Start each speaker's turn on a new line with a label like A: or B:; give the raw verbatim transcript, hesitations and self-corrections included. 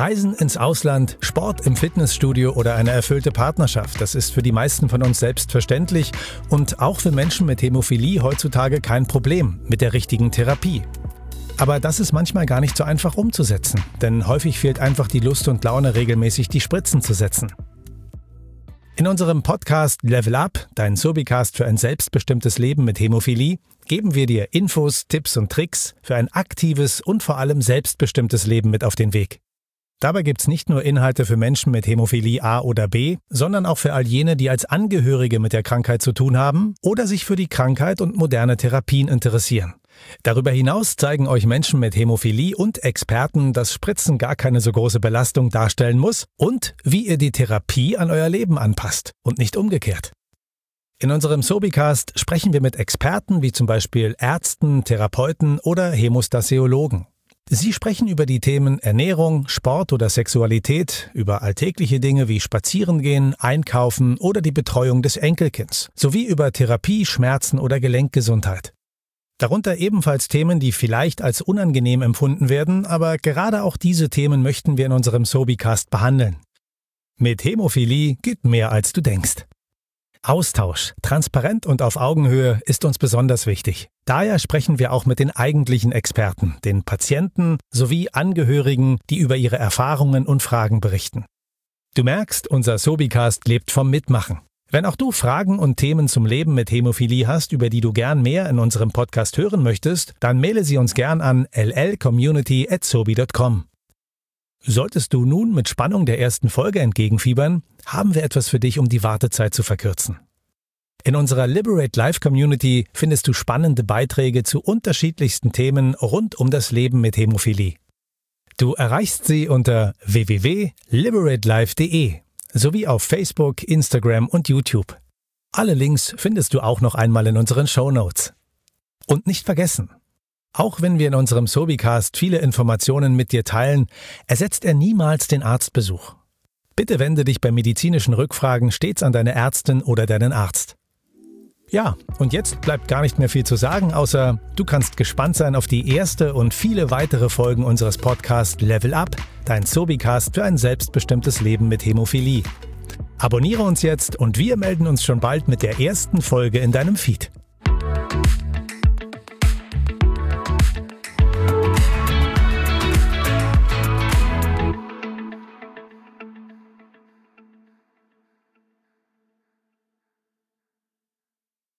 A: Reisen ins Ausland, Sport im Fitnessstudio oder eine erfüllte Partnerschaft, das ist für die meisten von uns selbstverständlich und auch für Menschen mit Hämophilie heutzutage kein Problem mit der richtigen Therapie. Aber das ist manchmal gar nicht so einfach umzusetzen, denn häufig fehlt einfach die Lust und Laune, regelmäßig die Spritzen zu setzen. In unserem Podcast Level Up, dein Sobicast für ein selbstbestimmtes Leben mit Hämophilie, geben wir dir Infos, Tipps und Tricks für ein aktives und vor allem selbstbestimmtes Leben mit auf den Weg. Dabei gibt's nicht nur Inhalte für Menschen mit Hämophilie A oder B, sondern auch für all jene, die als Angehörige mit der Krankheit zu tun haben oder sich für die Krankheit und moderne Therapien interessieren. Darüber hinaus zeigen euch Menschen mit Hämophilie und Experten, dass Spritzen gar keine so große Belastung darstellen muss und wie ihr die Therapie an euer Leben anpasst und nicht umgekehrt. In unserem Sobicast sprechen wir mit Experten wie zum Beispiel Ärzten, Therapeuten oder Hämostasiologen. Sie sprechen über die Themen Ernährung, Sport oder Sexualität, über alltägliche Dinge wie Spazierengehen, Einkaufen oder die Betreuung des Enkelkinds, sowie über Therapie, Schmerzen oder Gelenkgesundheit. Darunter ebenfalls Themen, die vielleicht als unangenehm empfunden werden, aber gerade auch diese Themen möchten wir in unserem Sobicast behandeln. Mit Hämophilie geht mehr als du denkst. Austausch, transparent und auf Augenhöhe, ist uns besonders wichtig. Daher sprechen wir auch mit den eigentlichen Experten, den Patienten sowie Angehörigen, die über ihre Erfahrungen und Fragen berichten. Du merkst, unser Sobicast lebt vom Mitmachen. Wenn auch du Fragen und Themen zum Leben mit Hämophilie hast, über die du gern mehr in unserem Podcast hören möchtest, dann maile sie uns gern an l l community at sobi dot com. Solltest du nun mit Spannung der ersten Folge entgegenfiebern, haben wir etwas für dich, um die Wartezeit zu verkürzen. In unserer Liberate Life Community findest du spannende Beiträge zu unterschiedlichsten Themen rund um das Leben mit Hämophilie. Du erreichst sie unter w w w punkt liberate life punkt d e sowie auf Facebook, Instagram und YouTube. Alle Links findest du auch noch einmal in unseren Shownotes. Und nicht vergessen, auch wenn wir in unserem Sobicast viele Informationen mit dir teilen, ersetzt er niemals den Arztbesuch. Bitte wende dich bei medizinischen Rückfragen stets an deine Ärztin oder deinen Arzt. Ja, und jetzt bleibt gar nicht mehr viel zu sagen, außer du kannst gespannt sein auf die erste und viele weitere Folgen unseres Podcasts Level Up, dein Sobicast für ein selbstbestimmtes Leben mit Hämophilie. Abonniere uns jetzt und wir melden uns schon bald mit der ersten Folge in deinem Feed.